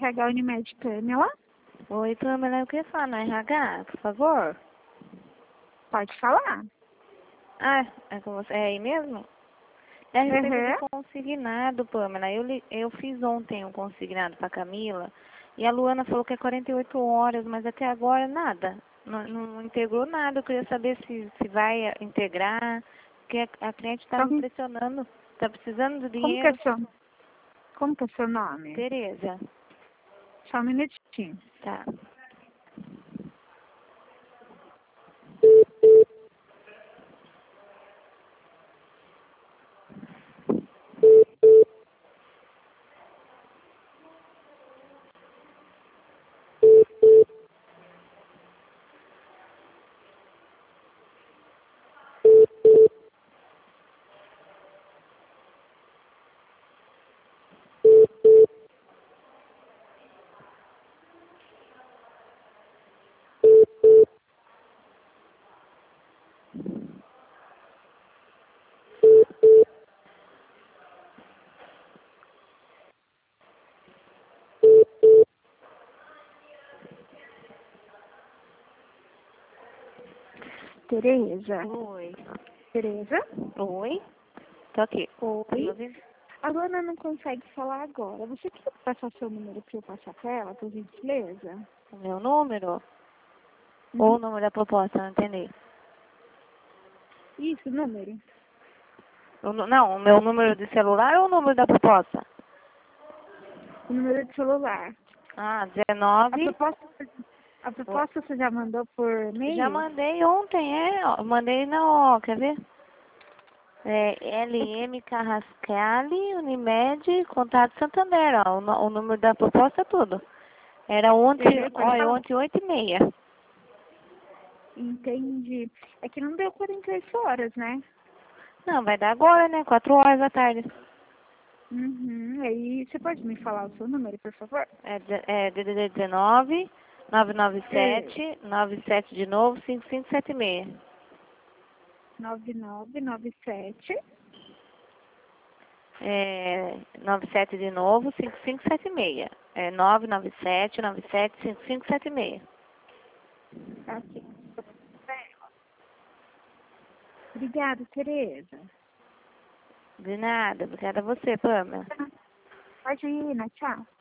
RH Unimed Pamela. Oi, Pamela, eu queria falar no RH, por favor. Pode falar. Ah, é com você? É aí mesmo? É a respeito Uhum. do consignado, Pamela. Eu fiz ontem um consignado para Camila e a Luana falou que é 48 horas, mas até agora nada. Não integrou nada. Eu queria saber se vai integrar, porque a cliente está me Então, pressionando, está precisando do como que é dinheiro. seu nome? Tereza, Só um minutinho. tá. Tereza. Oi. Tereza? Oi? Tô aqui. Tá me Oi. ouvindo? A Luana não consegue falar agora. Você quer passar seu número para eu passar para ela, por gentileza? O meu número? Ou o Uhum. número da proposta, não entendi. Isso, número. Não, o meu número de celular ou o número da proposta? O número de celular. Ah, A 19. proposta, a proposta você já mandou por Já e-mail? mandei ontem, ó. Mandei ó, quer ver? É LM Carrascali, Unimed, Contato Santander, ó. O número da proposta é tudo. Era ontem, Uhum, pode olha, falar. ontem 8h30. Entendi. É que não deu 48 horas, né? Não, vai dar agora, né? 4 horas da tarde. Uhum. Aí você pode me falar o seu número, por favor? É DDD 19 É 997 97 de novo 5576. 9997. 97 de novo 5576. É 997 97 5576. Ok. Obrigada, Tereza. De nada, obrigada a você, Pamela. Pode ir, né? Tchau.